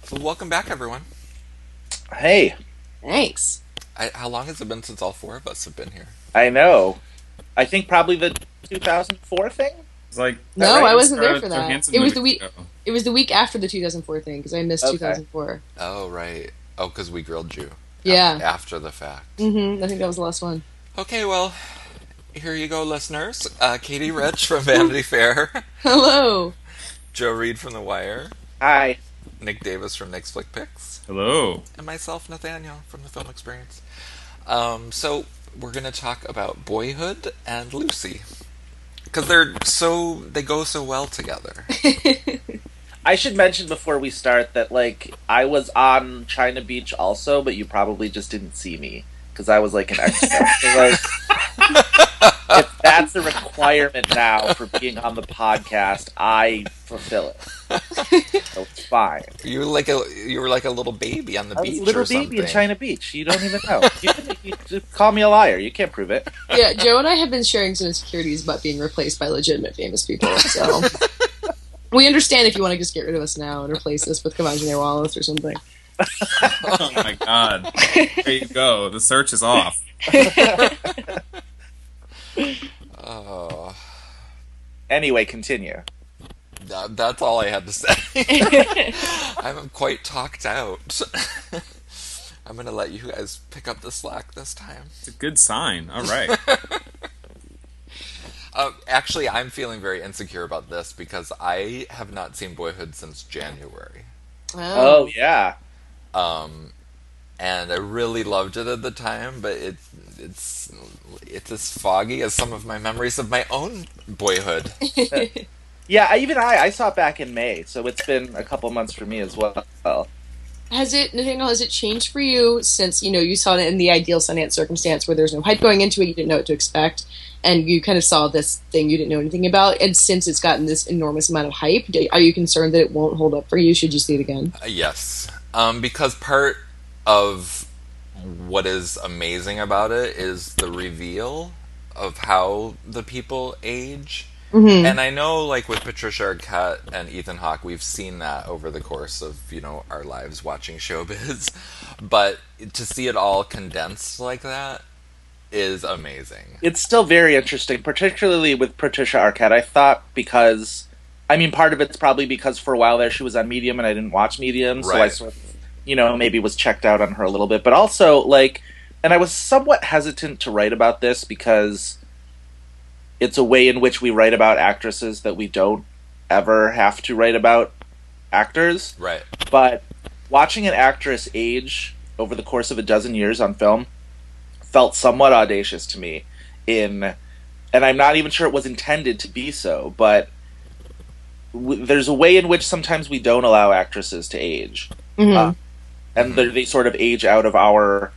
Welcome back, everyone. Hey, Thanks. How long has it been since all four of us have been here? I know. I think probably the 2004 thing. Is It's like that No, I right? the wasn't there for Scarlett that. Johansson It was movie. the week. It was the week after the 2004 thing because I missed Okay. 2004. Oh, right. Oh, because we grilled you. Yeah. After the fact. I think that was the last one. Okay, well, here you go, listeners. Katie Rich from Vanity Fair, Hello. Joe Reed from The Wire, Hi. Nick Davis from Nick's Flick Picks, Hello. and myself, Nathaniel, from The Film Experience. So, we're going to talk about Boyhood and Lucy. Because they go so well together. I should mention before we start that, I was on China Beach also, but you probably just didn't see me. Because I was, an extra. So, if that's a requirement now for being on the podcast, I fulfill it. So it's fine. You were like a little baby on the I was beach a little or baby something. in China Beach. You don't even know. You just call me a liar. You can't prove it. Yeah, Joe and I have been sharing some insecurities about being replaced by legitimate famous people. So we understand if you want to just get rid of us now and replace us with Kavanjane Wallace or something. Oh my god. There you go. The search is off. Oh, Anyway, continue. that's all I had to say. I'm quite talked out. I'm going to let you guys pick up the slack this time. It's a good sign. All right. Actually, I'm feeling very insecure about this because I have not seen Boyhood since January. Oh, yeah. And I really loved it at the time, but it's as foggy as some of my memories of my own Boyhood. Yeah, I saw it back in May, so it's been a couple months for me as well. Nathaniel, has it changed for you since, you saw it in the ideal Sundance circumstance where there's no hype going into it, you didn't know what to expect, and you kind of saw this thing you didn't know anything about, and since it's gotten this enormous amount of hype, are you concerned that it won't hold up for you? Should you see it again? Yes. Because part of what is amazing about it is the reveal of how the people age. Mm-hmm. And I know, with Patricia Arquette and Ethan Hawke, we've seen that over the course of, our lives watching showbiz. But to see it all condensed like that is amazing. It's still very interesting, particularly with Patricia Arquette. I thought because, part of it's probably because for a while there she was on Medium and I didn't watch Medium, so I Right. sort of, maybe was checked out on her a little bit. But also, and I was somewhat hesitant to write about this because it's a way in which we write about actresses that we don't ever have to write about actors. Right. But watching an actress age over the course of a dozen years on film felt somewhat audacious to me and I'm not even sure it was intended to be so, but there's a way in which sometimes we don't allow actresses to age. Mm-hmm. And they sort of age out of our,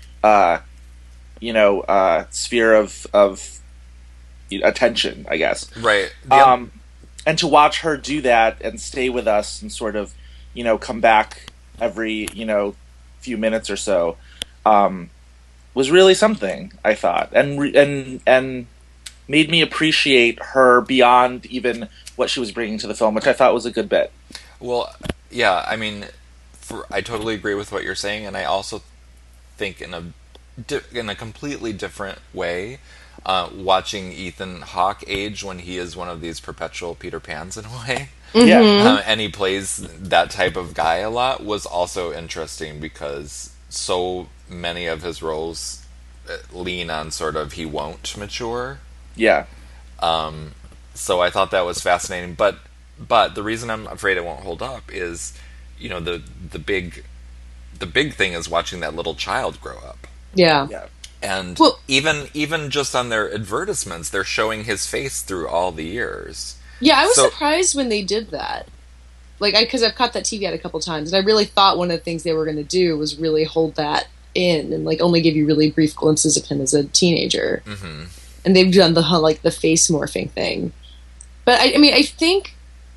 sphere of attention, I guess. Right. And to watch her do that and stay with us and sort of, come back every, few minutes or so, was really something, I thought, and made me appreciate her beyond even what she was bringing to the film, which I thought was a good bit. Well, yeah, I totally agree with what you're saying, and I also think in a completely different way, watching Ethan Hawke age when he is one of these perpetual Peter Pans in a way, Yeah. and he plays that type of guy a lot, was also interesting because so many of his roles lean on sort of he won't mature. Yeah. So I thought that was fascinating, but the reason I'm afraid it won't hold up is, the big thing is watching that little child grow up. Yeah. Yeah. And Well- even just on their advertisements, they're showing his face through all the years. Yeah, I was So- surprised when they did that. Because I've caught that TV ad a couple times, and I really thought one of the things they were going to do was really hold that in and only give you really brief glimpses of him as a teenager. Mm-hmm. And they've done the face morphing thing. But I think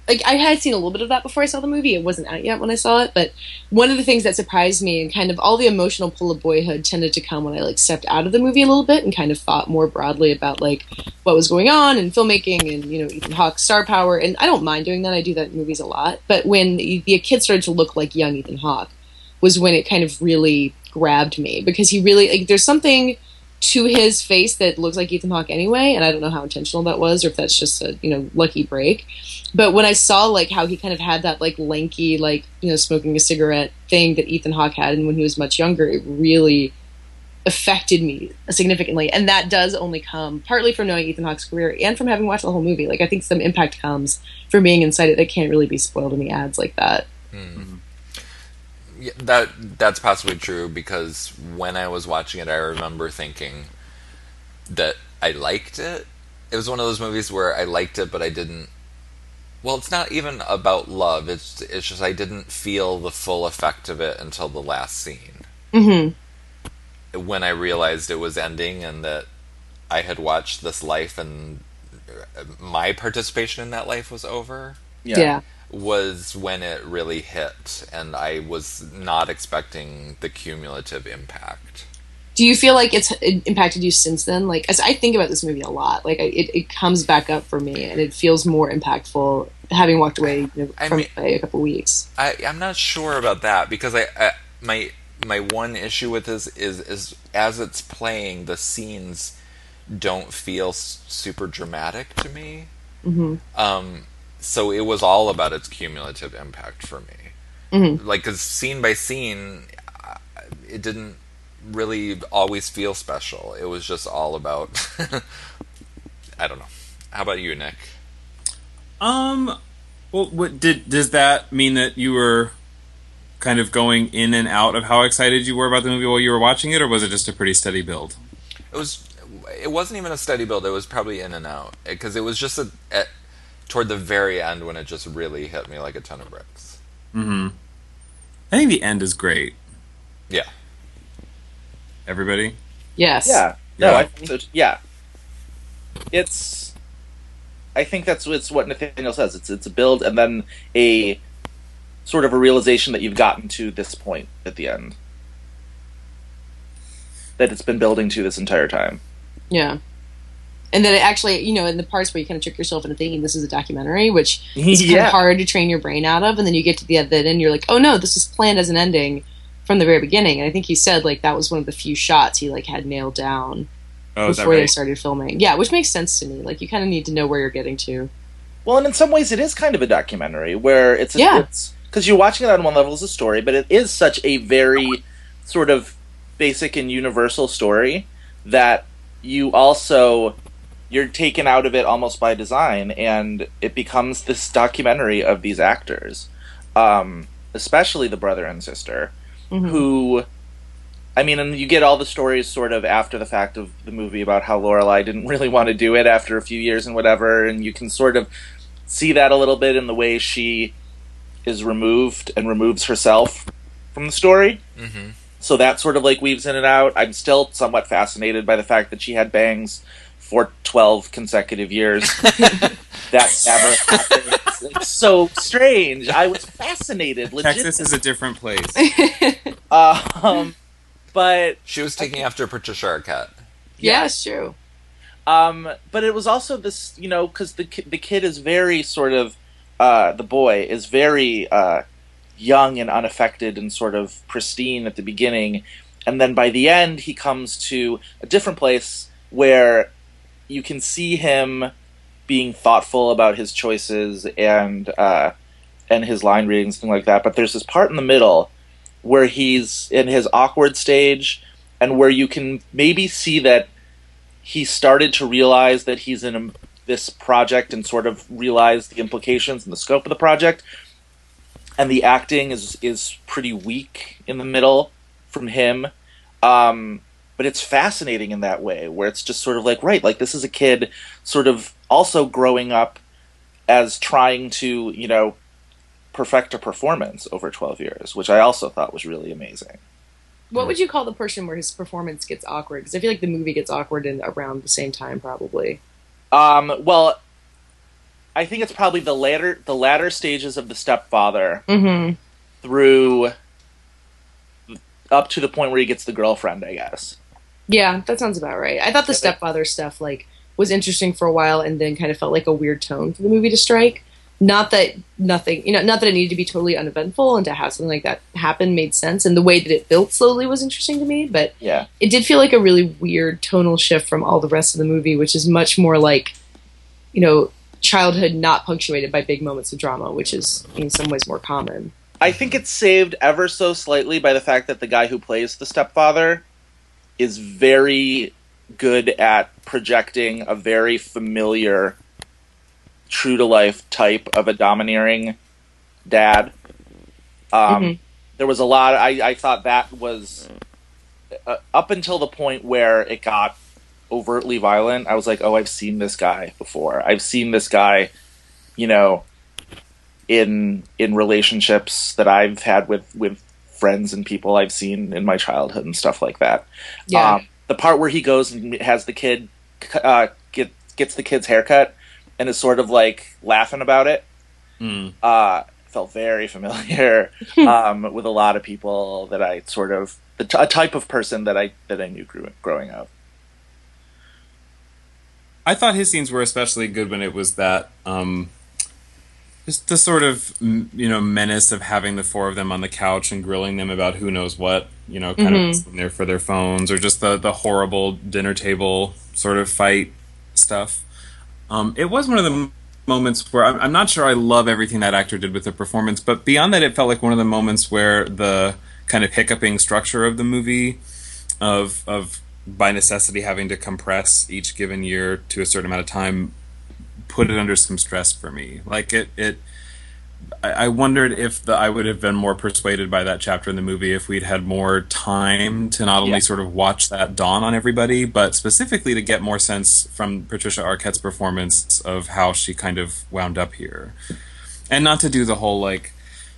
like I had seen a little bit of that before I saw the movie. It wasn't out yet when I saw it, but one of the things that surprised me and kind of all the emotional pull of Boyhood tended to come when I like stepped out of the movie a little bit and kind of thought more broadly about like what was going on in filmmaking and Ethan Hawke's star power. And I don't mind doing that. I do that in movies a lot. But when the kid started to look like young Ethan Hawke was when it kind of really grabbed me, because he really like there's something to his face that looks like Ethan Hawke anyway, and I don't know how intentional that was or if that's just a lucky break. But when I saw like how he kind of had that like lanky like smoking a cigarette thing that Ethan Hawke had and when he was much younger, it really affected me significantly. And that does only come partly from knowing Ethan Hawke's career and from having watched the whole movie. Like I think some impact comes from being inside it that can't really be spoiled in the ads like that. Mm. Yeah, that's possibly true, because when I was watching it, I remember thinking that I liked it. It was one of those movies where I liked it, but I didn't. Well, it's not even about love. It's just I didn't feel the full effect of it until the last scene. Mm-hmm. When I realized it was ending and that I had watched this life and my participation in that life was over. Yeah. Was when it really hit, and I was not expecting the cumulative impact. Do you feel like it's impacted you since then? Like, as I think about this movie a lot, like it comes back up for me, and it feels more impactful having walked away from it by a couple of weeks. I'm not sure about that, because my one issue with this is as it's playing, the scenes don't feel super dramatic to me. Mm-hmm. So it was all about its cumulative impact for me. Mm-hmm. Like, because scene by scene, it didn't really always feel special. It was just all about... I don't know. How about you, Nick? Well, does that mean that you were kind of going in and out of how excited you were about the movie while you were watching it, or was it just a pretty steady build? It wasn't even a steady build. It was probably in and out, because it was just toward the very end when it just really hit me like a ton of bricks. Mm-hmm. I think the end is great. Yeah. Everybody? Yes. Yeah. No, I think so. Yeah. I think it's what Nathaniel says. It's a build and then a sort of a realization that you've gotten to this point at the end. That it's been building to this entire time. Yeah. And then it actually, in the parts where you kind of trick yourself into thinking this is a documentary, which is kind of hard to train your brain out of, and then you get to the end and you're like, oh no, this was planned as an ending from the very beginning. And I think he said like that was one of the few shots he like had nailed down before they started filming. Yeah, which makes sense to me. Like you kind of need to know where you're getting to. Well, and in some ways it is kind of a documentary where it's because you're watching it on one level as a story, but it is such a very sort of basic and universal story that you're taken out of it almost by design, and it becomes this documentary of these actors, especially the brother and sister, mm-hmm. who, I mean, and you get all the stories sort of after the fact of the movie about how Lorelai didn't really want to do it after a few years and whatever, and you can sort of see that a little bit in the way she is removed and removes herself from the story. Mm-hmm. So that sort of like weaves in and out. I'm still somewhat fascinated by the fact that she had bangs for 12 consecutive years. That never happened. It's so strange. I was fascinated. Texas is a different place. But she was taking after Patricia Arquette. Yeah, it's true. But it was also this, because the kid is very sort of, the boy is very young and unaffected and sort of pristine at the beginning, and then by the end he comes to a different place where you can see him being thoughtful about his choices and his line readings, things like that. But there's this part in the middle where he's in his awkward stage, and where you can maybe see that he started to realize that he's in this project and sort of realize the implications and the scope of the project. And the acting is pretty weak in the middle from him. But it's fascinating in that way, where it's just sort of like, right, like this is a kid sort of also growing up as trying to, perfect a performance over 12 years, which I also thought was really amazing. What would you call the portion where his performance gets awkward? Because I feel like the movie gets awkward around the same time, probably. Well, I think it's probably the latter stages of The Stepfather Mm-hmm. through up to the point where he gets the girlfriend, I guess. Yeah, that sounds about right. I thought the stepfather stuff like was interesting for a while, and then kind of felt like a weird tone for the movie to strike. Not that nothing, not that it needed to be totally uneventful, and to have something like that happen made sense, and the way that it built slowly was interesting to me. But Yeah. it did feel like a really weird tonal shift from all the rest of the movie, which is much more like, childhood not punctuated by big moments of drama, which is in some ways more common. I think it's saved ever so slightly by the fact that the guy who plays the stepfather is very good at projecting a very familiar, true-to-life type of a domineering dad. There was a lot... I thought that was... up until the point where it got overtly violent, I was like, oh, I've seen this guy before. I've seen this guy, in relationships that I've had with friends and people I've seen in my childhood and stuff like that. Yeah. The part where he goes and has the kid gets the kid's haircut and is sort of like laughing about it. Felt very familiar with a lot of people that I sort of a type of person that I knew growing up. I thought his scenes were especially good when it was that just the sort of menace of having the four of them on the couch and grilling them about who knows what, kind of sitting there for their phones, or just the horrible dinner table sort of fight stuff. It was one of the moments where I'm not sure I love everything that actor did with the performance, but beyond that, it felt like one of the moments where the kind of hiccuping structure of the movie of by necessity having to compress each given year to a certain amount of time put it under some stress for me. Like I wondered if I would have been more persuaded by that chapter in the movie if we'd had more time to not only sort of watch that dawn on everybody, but specifically to get more sense from Patricia Arquette's performance of how she kind of wound up here. And not to do the whole, like,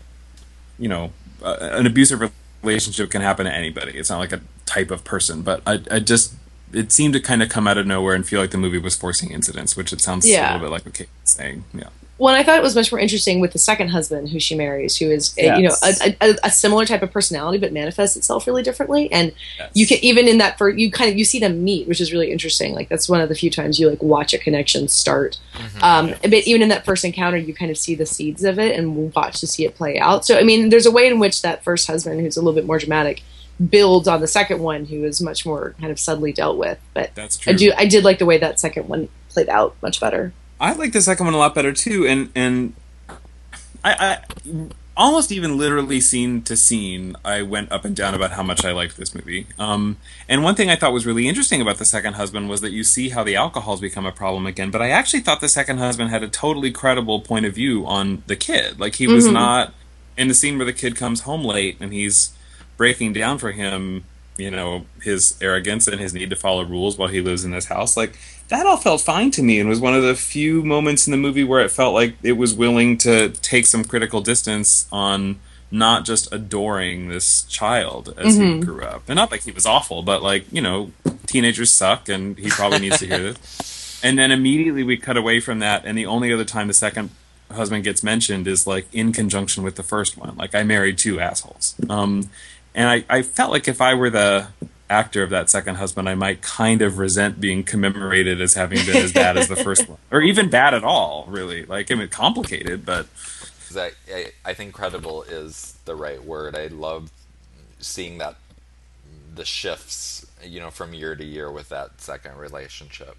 an abusive relationship can happen to anybody. It's not like a type of person, but it seemed to kind of come out of nowhere and feel like the movie was forcing incidents, which it sounds a little bit like what Kate was saying. Yeah. Well, I thought it was much more interesting with the second husband who she marries, who is a similar type of personality but manifests itself really differently. And you can even in that you see them meet, which is really interesting. Like that's one of the few times you like watch a connection start. But even in that first encounter, you kind of see the seeds of it and watch to see it play out. So I mean, there's a way in which that first husband, who's a little bit more dramatic, builds on the second one, who is much more kind of subtly dealt with. But that's true. I did like the way that second one played out much better. I like the second one a lot better too, and I almost even literally scene to scene, I went up and down about how much I liked this movie. And one thing I thought was really interesting about the second husband was that you see how the alcohol's become a problem again, but I actually thought the second husband had a totally credible point of view on the kid. Like he was not in the scene where the kid comes home late and he's breaking down for him, his arrogance and his need to follow rules while he lives in this house. Like that all felt fine to me and was one of the few moments in the movie where it felt like it was willing to take some critical distance on not just adoring this child as he grew up. And not like he was awful, but like, teenagers suck and he probably needs to hear this. And then immediately we cut away from that, and the only other time the second husband gets mentioned is like in conjunction with the first one. Like I married two assholes. And I felt like if I were the actor of that second husband, I might kind of resent being commemorated as having been as bad as the first one. Or even bad at all, really. Like, I mean, complicated, but... I think credible is the right word. I love seeing that, the shifts, from year to year with that second relationship.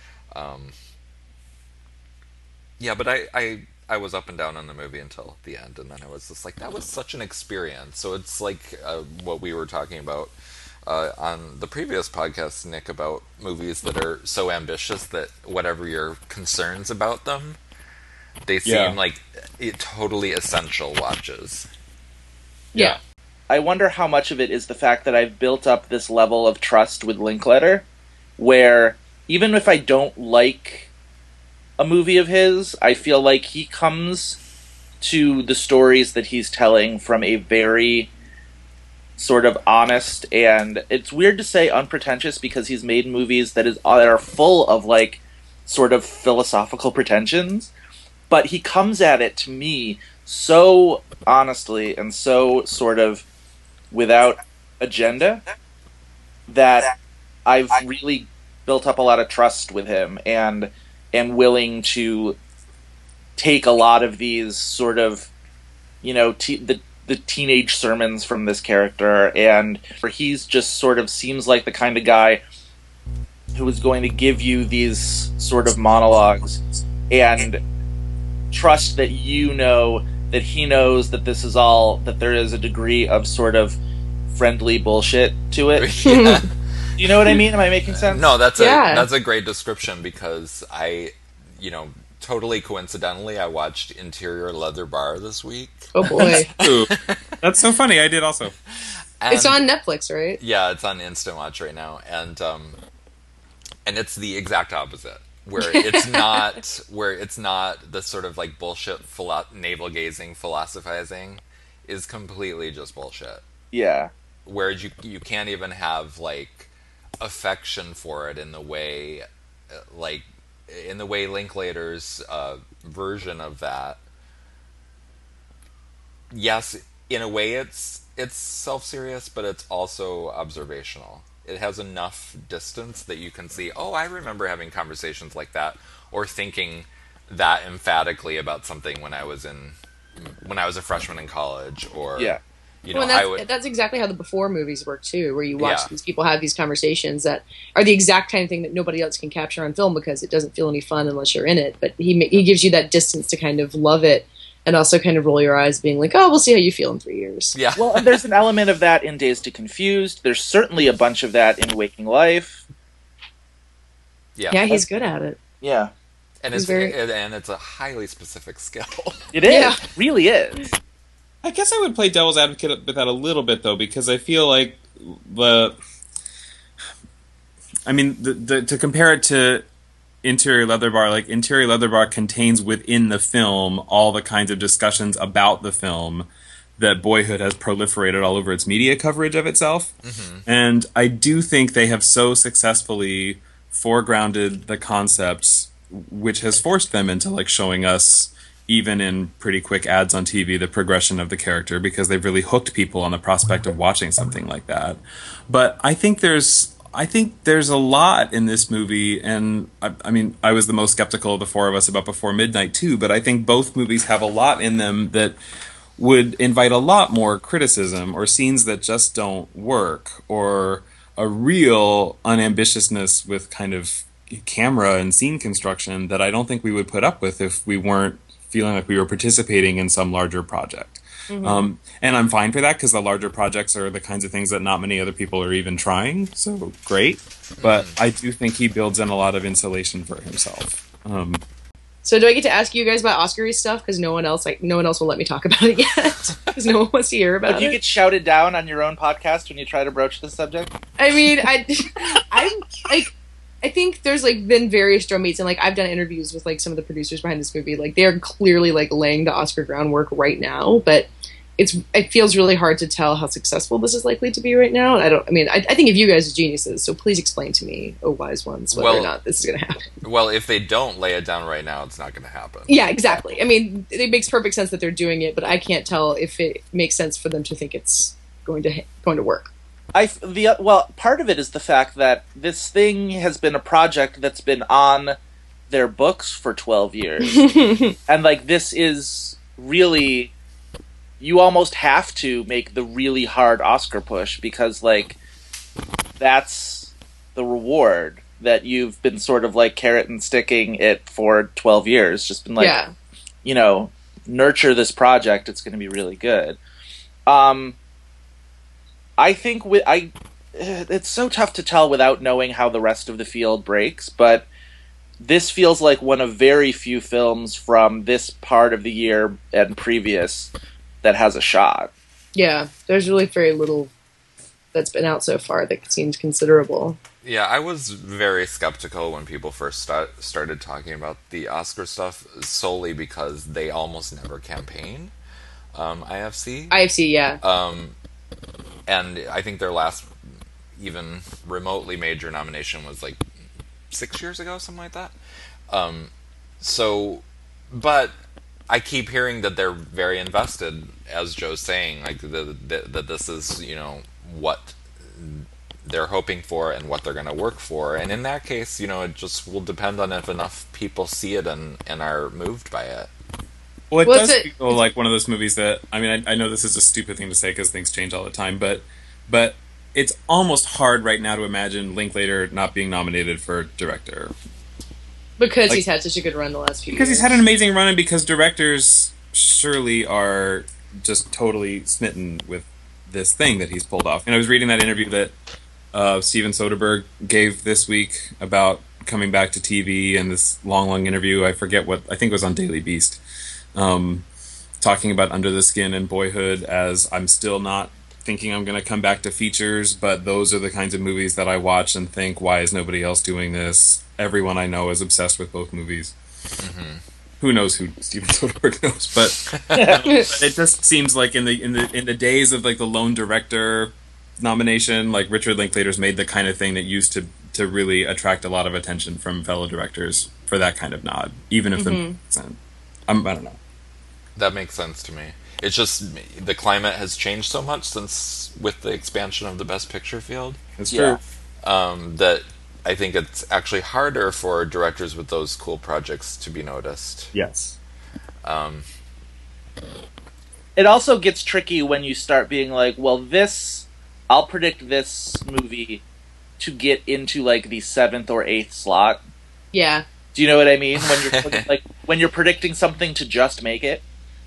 But I was up and down on the movie until the end, and then I was just like, that was such an experience. So it's like what we were talking about on the previous podcast, Nick, about movies that are so ambitious that whatever your concerns about them, they seem like totally essential watches. Yeah. I wonder how much of it is the fact that I've built up this level of trust with Linklater, where even if I don't like a movie of his, I feel like he comes to the stories that he's telling from a very sort of honest, and it's weird to say unpretentious because he's made movies that are full of like sort of philosophical pretensions, but he comes at it to me so honestly and so sort of without agenda that I've really built up a lot of trust with him and willing to take a lot of these sort of, you know, the teenage sermons from this character, and he's just sort of seems like the kind of guy who is going to give you these sort of monologues and trust that you know that he knows that this is all, that there is a degree of sort of friendly bullshit to it. Yeah. You know what I mean? Am I making sense? No, that's Yeah. that's a great description, because totally coincidentally, I watched Interior Leather Bar this week. Oh boy. Ooh, that's so funny. I did also. And, It's on Netflix, right? Yeah, it's on Instant Watch right now, and it's the exact opposite, where it's not the sort of like bullshit navel gazing philosophizing is completely just bullshit. Yeah. Whereas you can't even have like affection for it in the way Linklater's version of that. Yes, in a way it's self-serious, but it's also observational. It has enough distance that you can see, oh, I remember having conversations like that, or thinking that emphatically about something when I was a freshman in college, or Yeah. That's exactly how the Before movies work too, where you watch Yeah. these people have these conversations that are the exact kind of thing that nobody else can capture on film because it doesn't feel any fun unless you're in it. But he gives you that distance to kind of love it and also kind of roll your eyes, being like, "Oh, we'll see how you feel in 3 years." Yeah. Well, and there's an element of that in Dazed and Confused. There's certainly a bunch of that in Waking Life. Yeah, he's good at it. Yeah. And He's it's a highly specific skill. It is. Yeah. It really is. I guess I would play devil's advocate with that a little bit, though, because I feel like to compare it to Interior Leather Bar, like Interior Leather Bar contains within the film all the kinds of discussions about the film that Boyhood has proliferated all over its media coverage of itself. Mm-hmm. And I do think they have so successfully foregrounded the concepts, which has forced them into like showing us, even in pretty quick ads on TV, the progression of the character, because they've really hooked people on the prospect of watching something like that. But I think there's a lot in this movie, and I mean, I was the most skeptical of the four of us about Before Midnight too, but I think both movies have a lot in them that would invite a lot more criticism, or scenes that just don't work, or a real unambitiousness with kind of camera and scene construction that I don't think we would put up with if we weren't feeling like we were participating in some larger project. Mm-hmm. And I'm fine for that, because the larger projects are the kinds of things that not many other people are even trying, so great. But I do think he builds in a lot of insulation for himself. So do I get to ask you guys about Oscar-y stuff? Because no one else will let me talk about it yet. Because no one wants to hear about But you it. get shouted down on your own podcast when you try to broach this subject? I mean, I think there's like been various drum beats, and like I've done interviews with like some of the producers behind this movie. Like they're clearly like laying the Oscar groundwork right now, but it feels really hard to tell how successful this is likely to be right now. And I think of you guys as geniuses, so please explain to me, oh wise ones, whether or not this is going to happen. Well, if they don't lay it down right now, it's not going to happen. Yeah, exactly. I mean, it makes perfect sense that they're doing it, but I can't tell if it makes sense for them to think it's going to work. Part of it is the fact that this thing has been a project that's been on their books for 12 years. And like this is really, you almost have to make the really hard Oscar push, because like that's the reward that you've been sort of like carrot and sticking it for 12 years. Just been like, nurture this project. It's going to be really good. I think it's so tough to tell without knowing how the rest of the field breaks, but this feels like one of very few films from this part of the year and previous that has a shot. Yeah, there's really very little that's been out so far that seems considerable. Yeah, I was very skeptical when people first started talking about the Oscar stuff, solely because they almost never campaign. IFC, yeah. And I think their last even remotely major nomination was like 6 years ago, something like that. But I keep hearing that they're very invested, as Joe's saying, like that this is what they're hoping for and what they're going to work for. And in that case, it just will depend on if enough people see it and are moved by it. Well, it does feel like one of those movies that, I mean, I know this is a stupid thing to say because things change all the time, but it's almost hard right now to imagine Linklater not being nominated for director. Because he's had such a good run the last few years. Because he's had an amazing run, and because directors surely are just totally smitten with this thing that he's pulled off. And I was reading that interview that Steven Soderbergh gave this week about coming back to TV, and this long interview, I think it was on Daily Beast, talking about Under the Skin and Boyhood as I'm still not thinking I'm going to come back to features, but those are the kinds of movies that I watch and think, why is nobody else doing this? Everyone I know is obsessed with both movies. Mm-hmm. Who knows who Steven Soderbergh knows, but it just seems like in the days of like the lone director nomination, like Richard Linklater's made the kind of thing that used to really attract a lot of attention from fellow directors for that kind of nod, even if I don't know. That makes sense to me. It's just the climate has changed so much since with the expansion of the Best Picture field. It's true. That I think it's actually harder for directors with those cool projects to be noticed. Yes. It also gets tricky when you start being like, well, I'll predict this movie to get into like the 7th or 8th slot. Yeah. Do you know what I mean? When you're like when you're predicting something to just make it,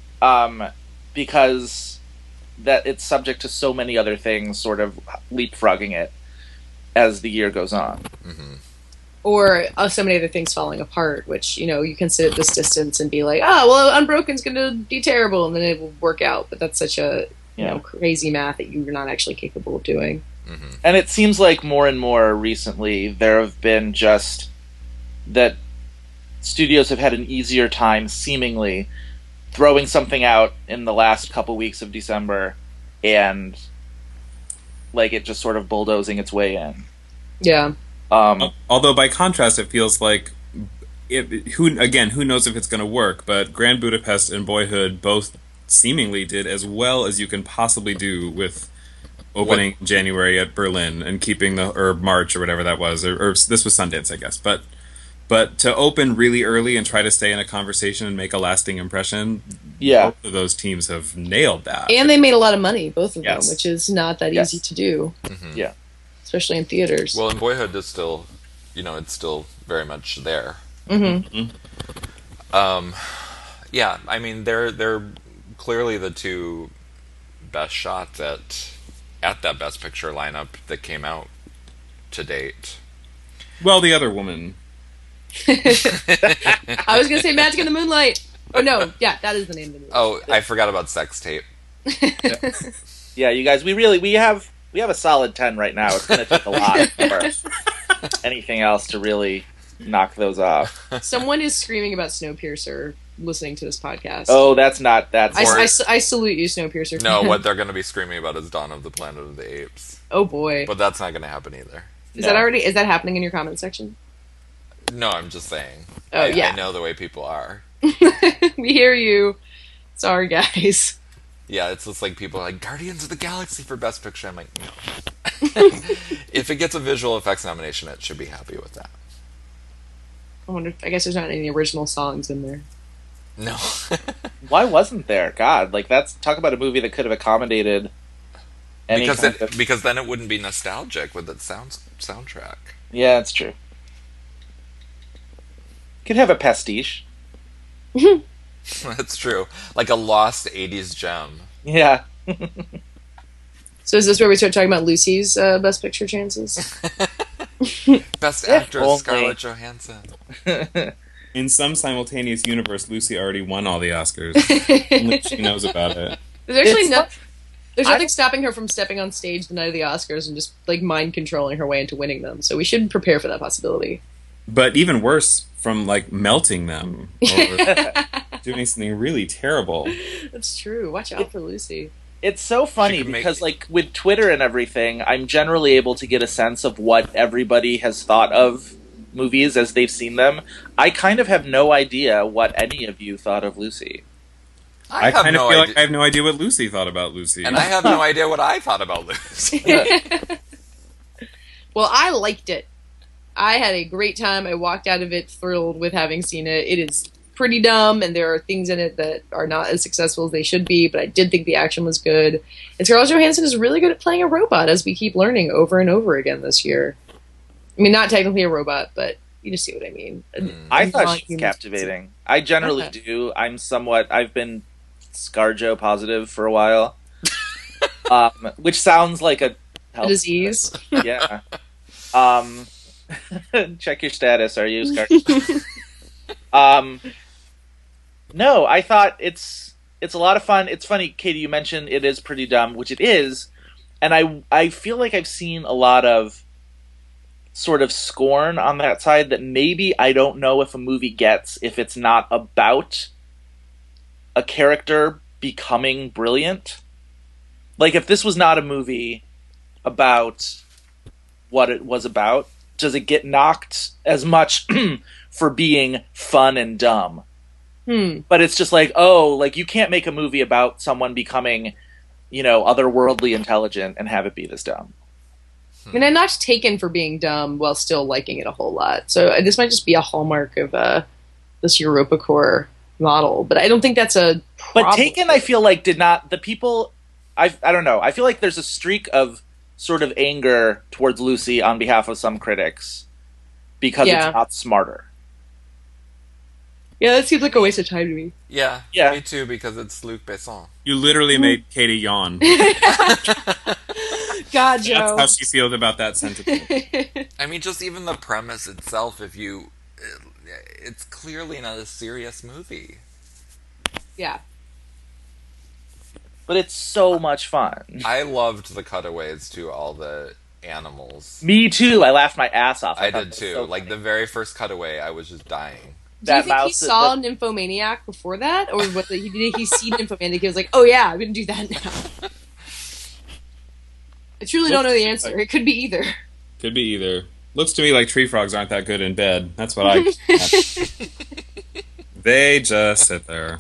because that it's subject to so many other things, sort of leapfrogging it as the year goes on. Mm-hmm. Or so many other things falling apart, which, you can sit at this distance and be like, well, Unbroken's going to be terrible, and then it will work out. But that's such a crazy math that you're not actually capable of doing. Mm-hmm. And it seems like more and more recently there have been just that studios have had an easier time, seemingly, throwing something out in the last couple weeks of December and like it just sort of bulldozing its way in. Yeah. Although by contrast, it feels like who knows if it's going to work? But Grand Budapest and Boyhood both seemingly did as well as you can possibly do with opening in January at Berlin and keeping or March or whatever that was, or this was Sundance, I guess. But to open really early and try to stay in a conversation and make a lasting impression, both of those teams have nailed that. And they made a lot of money, both of them, which is not that easy to do. Mm-hmm. Yeah. Especially in theaters. Well, and Boyhood is still, it's still very much there. Mm-hmm. Yeah, I mean, they're clearly the two best shots at that Best Picture lineup that came out to date. Well, The Other Woman. I was going to say Magic in the Moonlight. Oh, no. Yeah, that is the name of the movie. Oh, I forgot about Sex Tape. Yeah, you guys, we have a solid 10 right now. It's going to take a lot for anything else to really knock those off. Someone is screaming about Snowpiercer listening to this podcast. Oh, that's I salute you, Snowpiercer. No, what they're going to be screaming about is Dawn of the Planet of the Apes. Oh, boy. But that's not going to happen either. Is that happening in your comment section? No, I'm just saying. Oh, yeah. I know the way people are. We hear you. Sorry, guys. Yeah, it's just like people are like, Guardians of the Galaxy for Best Picture. I'm like, no. If it gets a visual effects nomination, it should be happy with that. I guess there's not any original songs in there. No. Why wasn't there? God, talk about a movie that could have accommodated any because then it wouldn't be nostalgic with its soundtrack. Yeah, that's true. You could have a pastiche. That's true. Like a lost 80s gem. Yeah. So is this where we start talking about Lucy's Best Picture chances? Best Actress, Scarlett Johansson. In some simultaneous universe, Lucy already won all the Oscars. Only she knows about it. There's actually there's nothing stopping her from stepping on stage the night of the Oscars and just like mind controlling her way into winning them. So we should prepare for that possibility. But even worse, from like melting them or doing something really terrible. That's true. Watch out for Lucy. It's so funny because like with Twitter and everything, I'm generally able to get a sense of what everybody has thought of movies as they've seen them, I kind of have no idea what any of you thought of Lucy. I kind of feel like I have no idea what Lucy thought about Lucy. And I have no idea what I thought about Lucy. Well, I liked it. I had a great time. I walked out of it thrilled with having seen it. It is pretty dumb, and there are things in it that are not as successful as they should be, but I did think the action was good. And Scarlett Johansson is really good at playing a robot, as we keep learning over and over again this year. I mean, not technically a robot, but you just see what I mean. I thought she was captivating. I generally do. I've been ScarJo positive for a while. Which sounds like a disease. Yeah. Check your status. Are you ScarJo? No, I thought it's a lot of fun. It's funny, Katie, you mentioned it is pretty dumb, which it is, and I feel like I've seen a lot of sort of scorn on that side that maybe I don't know if a movie gets if it's not about a character becoming brilliant. Like, if this was not a movie about what it was about, does it get knocked as much for being fun and dumb? But it's just like, oh, like, you can't make a movie about someone becoming, otherworldly intelligent and have it be this dumb. I mean, I'm not taken for being dumb while still liking it a whole lot. So this might just be a hallmark of this EuropaCorps model. But I don't think that's a problem. But Taken, I feel like, did not... The people... I don't know. I feel like there's a streak of sort of anger towards Lucy on behalf of some critics because it's not smarter. Yeah, that seems like a waste of time to me. Yeah, me too, because it's Luc Besson. You literally made Katie yawn. God, Joe. That's how she feels about that sentiment. I mean, just even the premise itself, it's clearly not a serious movie. Yeah. But it's so much fun. I loved the cutaways to all the animals. Me too. I laughed my ass off. I did too. So like the very first cutaway, I was just dying. Do you think he saw Nymphomaniac before that? Or did he see Nymphomaniac? He was like, oh yeah, I'm going to do that now. I truly don't know the answer. It could be either. Could be either. Looks to me like tree frogs aren't that good in bed. That's what I... They just sit there.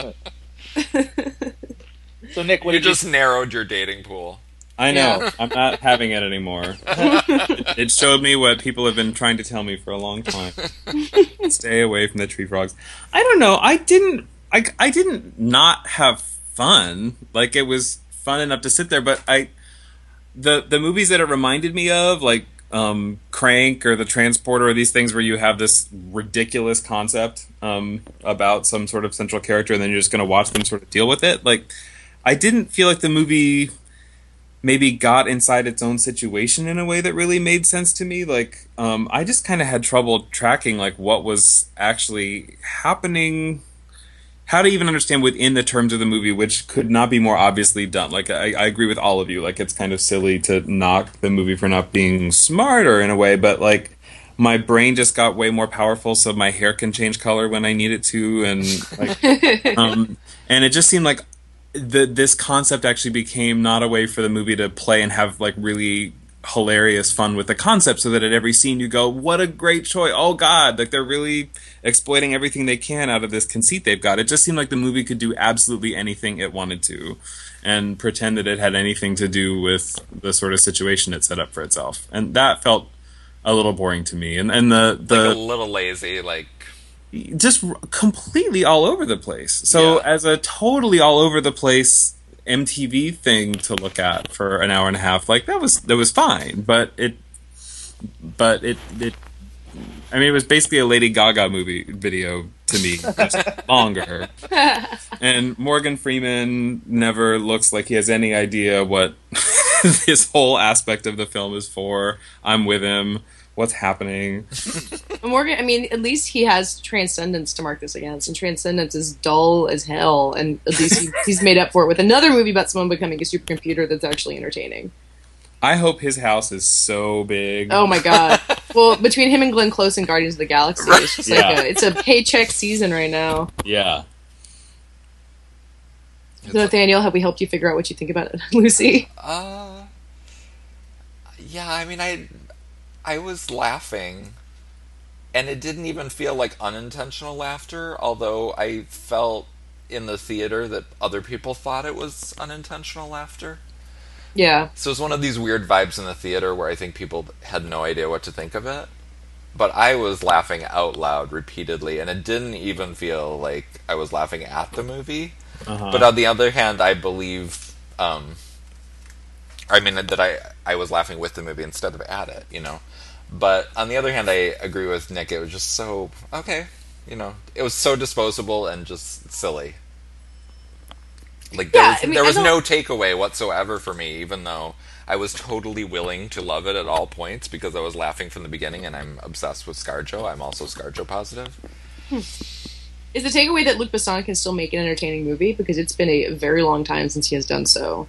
So Nick, what you just narrowed your dating pool. I know. Yeah. I'm not having it anymore. It showed me what people have been trying to tell me for a long time. Stay away from the tree frogs. I don't know. I didn't not have fun. Like, it was fun enough to sit there, but the movies that it reminded me of, like Crank or The Transporter, or these things where you have this ridiculous concept about some sort of central character, and then you're just going to watch them sort of deal with it. Like, I didn't feel like the movie maybe got inside its own situation in a way that really made sense to me. Like, I just kind of had trouble tracking, like, what was actually happening, how to even understand within the terms of the movie, which could not be more obviously done. Like, I agree with all of you. Like, it's kind of silly to knock the movie for not being smarter in a way, but, like, my brain just got way more powerful, so my hair can change color when I need it to, and, like, and it just seemed like this concept actually became not a way for the movie to play and have, like, really hilarious fun with the concept, so that at every scene you go, what a great choice, oh god, like, they're really exploiting everything they can out of this conceit they've got. It just seemed like the movie could do absolutely anything it wanted to and pretend that it had anything to do with the sort of situation it set up for itself, and that felt a little boring to me, and the like a little lazy, like just completely all over the place. So as a totally all over the place MTV thing to look at for an hour and a half, like, that was fine, but it I mean, it was basically a Lady Gaga video to me, just longer. And Morgan Freeman never looks like he has any idea what this whole aspect of the film is for. I'm with him. What's happening? Morgan, I mean, at least he has Transcendence to mark this against, and Transcendence is dull as hell, and at least he's made up for it with another movie about someone becoming a supercomputer that's actually entertaining. I hope his house is so big. Oh my god. Well, between him and Glenn Close and Guardians of the Galaxy, it's just it's a paycheck season right now. Yeah. So, Nathaniel, have we helped you figure out what you think about Lucy? Yeah, I mean, I was laughing and it didn't even feel like unintentional laughter, although I felt in the theater that other people thought it was unintentional laughter. Yeah. So it's one of these weird vibes in the theater where I think people had no idea what to think of it. But I was laughing out loud repeatedly, and it didn't even feel like I was laughing at the movie. But on the other hand, I believe, that I was laughing with the movie instead of at it, you know. But on the other hand, I agree with Nick. It was just so, okay, you know. It was so disposable and just silly. Like, there was no takeaway whatsoever for me, even though I was totally willing to love it at all points because I was laughing from the beginning, and I'm obsessed with ScarJo. I'm also ScarJo positive. Is the takeaway that Luc Besson can still make an entertaining movie? Because it's been a very long time since he has done so.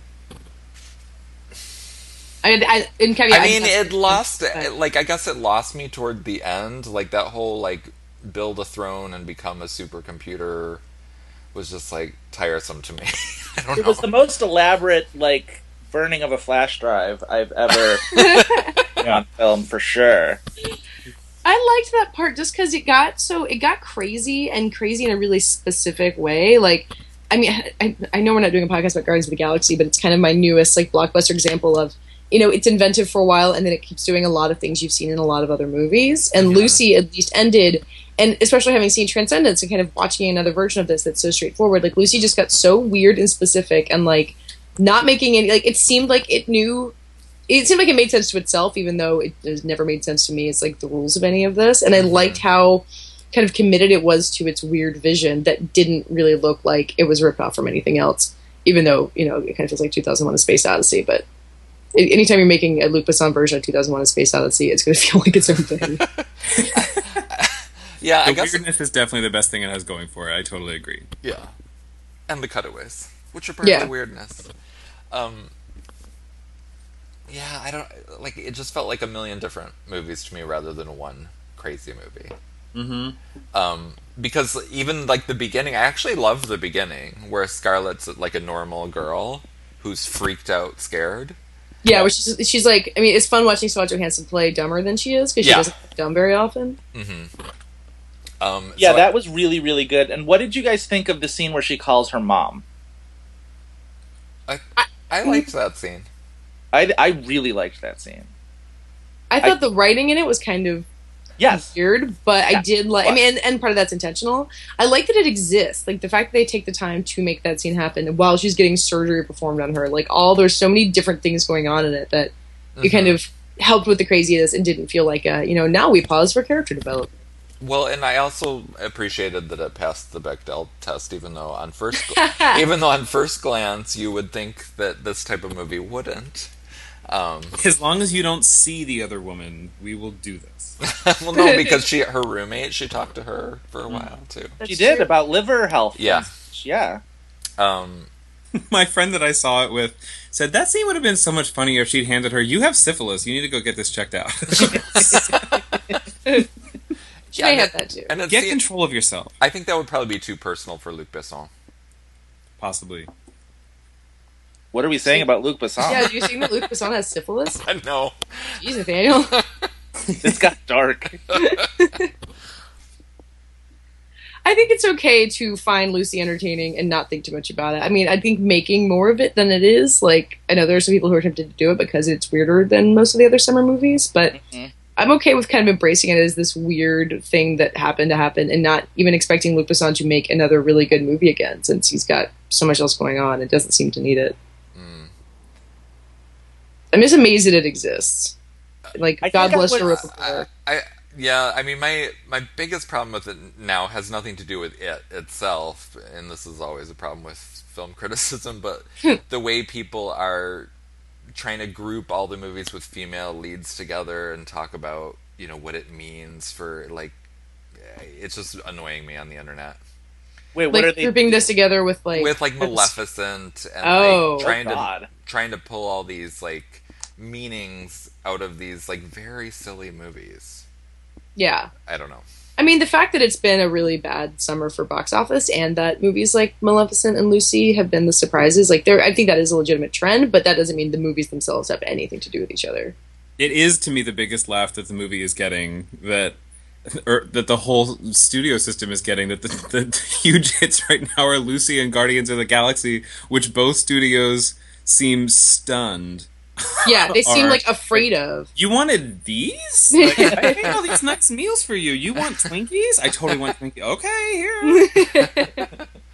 It lost. Like, I guess it lost me toward the end. Like, that whole, like, build a throne and become a supercomputer was just, like, tiresome to me. I don't know. It was the most elaborate, like, burning of a flash drive I've ever on film, for sure. I liked that part just because it got crazy in a really specific way. Like, I mean, I know we're not doing a podcast about Guardians of the Galaxy, but it's kind of my newest, like, blockbuster example of, you know, it's inventive for a while and then it keeps doing a lot of things you've seen in a lot of other movies. And Lucy at least ended, and especially having seen Transcendence and kind of watching another version of this that's so straightforward, like, Lucy just got so weird and specific and, like, not making any, like, it seemed like it made sense to itself, even though it has never made sense to me. It's like the rules of any of this. And I liked how kind of committed it was to its weird vision that didn't really look like it was ripped off from anything else, even though, you know, it kind of feels like 2001: A Space Odyssey. But anytime you're making a Luc Besson version of 2001: A Space Odyssey, it's going to feel like its own thing. Yeah, I guess weirdness is definitely the best thing it has going for it. I totally agree. Yeah, and the cutaways, which are part of the weirdness. Yeah, I don't like. It just felt like a million different movies to me rather than one crazy movie. Because even like the beginning, I actually love the beginning where Scarlett's like a normal girl who's freaked out, scared. Yeah, where she's like, I mean, it's fun watching Scarlett Johansson play dumber than she is because she doesn't play dumb very often. That was really, really good. And what did you guys think of the scene where she calls her mom? I liked that scene. I really liked that scene. I thought the writing in it was kind of weird, but I did like. I mean, and part of that's intentional. I like that it exists. Like the fact that they take the time to make that scene happen while she's getting surgery performed on her. Like there's so many different things going on in it that it kind of helped with the craziness and didn't feel like now we pause for character development. Well, and I also appreciated that it passed the Bechdel test, even though on first glance you would think that this type of movie wouldn't. As long as you don't see the other woman, we will do this. Well, no, because her roommate, she talked to her for a while too. She did about liver health. Yeah. My friend that I saw it with said that scene would have been so much funnier if she'd handed her, "You have syphilis. You need to go get this checked out." She may have that too. And get control of yourself. I think that would probably be too personal for Luc Besson. Possibly. What are we saying about Luc Besson? Yeah, do you think that Luc Besson has syphilis? No. Jeez, Nathaniel. This got dark. I think it's okay to find Lucy entertaining and not think too much about it. I mean, I think making more of it than it is, like, I know there's some people who are tempted to do it because it's weirder than most of the other summer movies, but I'm okay with kind of embracing it as this weird thing that happened to happen and not even expecting Luc Besson to make another really good movie again since he's got so much else going on. It doesn't seem to need it. I'm just amazed that it exists. Like, God bless the Ripper. I mean, my biggest problem with it now has nothing to do with it itself, and this is always a problem with film criticism, but the way people are trying to group all the movies with female leads together and talk about, what it means for, like, it's just annoying me on the internet. Wait, what like, are they grouping this together with Maleficent and trying to pull all these like meanings out of these like very silly movies. Yeah. I don't know. I mean, the fact that it's been a really bad summer for box office and that movies like Maleficent and Lucy have been the surprises, like I think that is a legitimate trend, but that doesn't mean the movies themselves have anything to do with each other. It is, to me, the biggest laugh that the movie is getting that that the whole studio system is getting, that the huge hits right now are Lucy and Guardians of the Galaxy, which both studios seem stunned. Yeah, they seem like afraid of. You wanted these? Like, I made all these nice meals for you. You want Twinkies? I totally want Twinkies. Okay, here.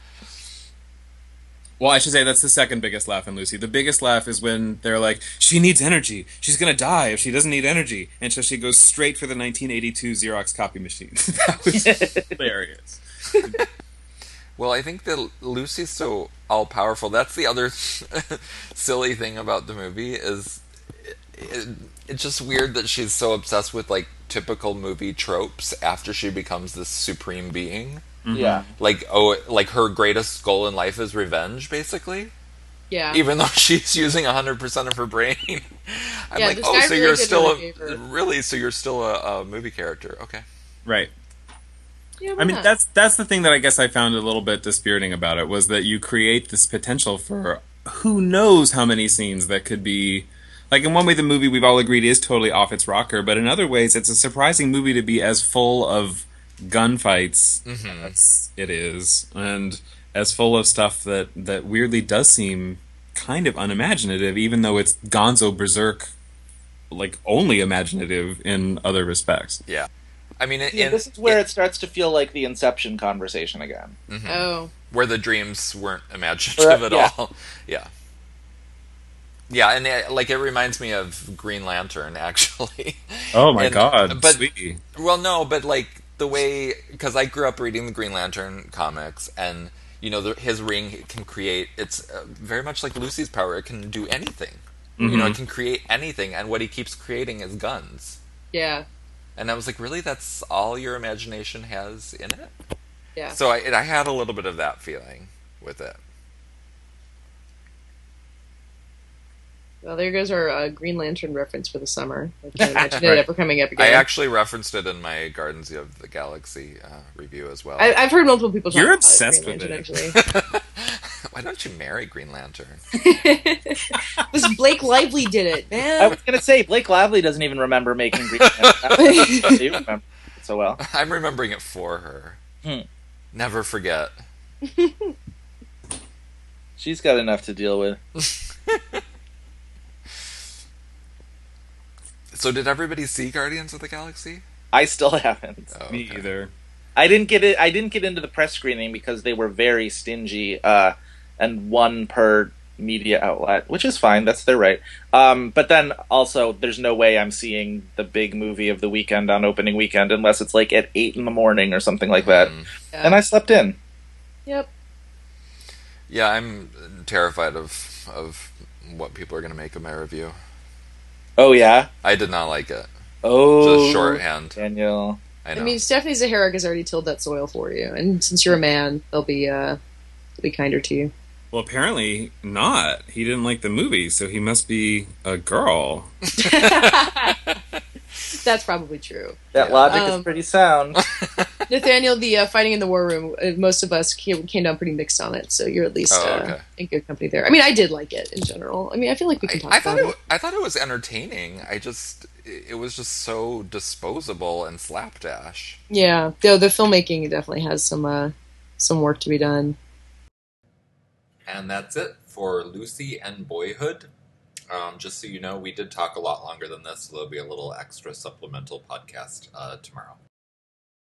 Well, I should say that's the second biggest laugh in Lucy. The biggest laugh is when they're like, she needs energy. She's going to die if she doesn't need energy. And so she goes straight for the 1982 Xerox copy machine. That was hilarious. Well, I think that Lucy's so all-powerful. That's the other silly thing about the movie is it's just weird that she's so obsessed with, like, typical movie tropes after she becomes this supreme being. Yeah. Like, like her greatest goal in life is revenge, basically. Yeah. Even though she's using 100% of her brain. I'm Yeah, like, this oh, guy so really you're did still really favor. so you're still a movie character. Okay. Right. Yeah, I mean, not? that's the thing that I guess I found a little bit dispiriting about it, was that you create this potential for who knows how many scenes that could be. Like, in one way, the movie, we've all agreed, is totally off its rocker, but in other ways, it's a surprising movie to be as full of gunfights as it is, and as full of stuff that weirdly does seem kind of unimaginative, even though it's gonzo berserk, like, only imaginative in other respects. Yeah. I mean, This is where it starts to feel like the Inception conversation again. Oh. where the dreams weren't imaginative at yeah. all. Yeah. Yeah, and it reminds me of Green Lantern, actually. Oh my And- god, but- sweetie. Well, no, but like the way, because I grew up reading the Green Lantern comics, and you know, his ring can create. It's very much like Lucy's power. It can do anything. You know, it can create anything, and what he keeps creating is guns. Yeah. And I was like, really, that's all your imagination has in it? Yeah. So I had a little bit of that feeling with it. Well, there goes our Green Lantern reference for the summer. I can't imagine it ever coming up again. I actually referenced it in my Guardians of the Galaxy review as well. I've heard multiple people talk You're about obsessed Green with Lantern, it. actually. Why don't you marry Green Lantern? This Blake Lively did it, I man. was gonna say Blake Lively doesn't even remember making Green Lantern. You remember it so well. I'm remembering it for her. Never forget. She's got enough to deal with. So did everybody see Guardians of the Galaxy? I still haven't. Oh, Me okay. either. I didn't get it. I didn't get into the press screening because they were very stingy, and one per media outlet, which is fine. That's their right. But then also, there's no way I'm seeing the big movie of the weekend on opening weekend unless it's like at 8 a.m. or something like that. Yeah. And I slept in. Yep. Yeah, I'm terrified of what people are going to make of my review. Oh yeah. I did not like it. Oh, Just shorthand. Daniel. I know. I mean, Stephanie Zaharik has already tilled that soil for you, and since you're a man, they'll be kinder to you. Well, apparently not. He didn't like the movie, so he must be a girl. That's probably true. That Yeah. logic is pretty sound. Nathaniel, the fighting in the war room, most of us came down pretty mixed on it, so you're at least okay. in good company there. I mean, I did like it in general. I mean, I feel like we can talk I thought about it. I thought it was entertaining. It was just so disposable and slapdash. Yeah, though the filmmaking definitely has some work to be done. And that's it for Lucy and Boyhood. Just so you know, we did talk a lot longer than this, so there'll be a little extra supplemental podcast tomorrow.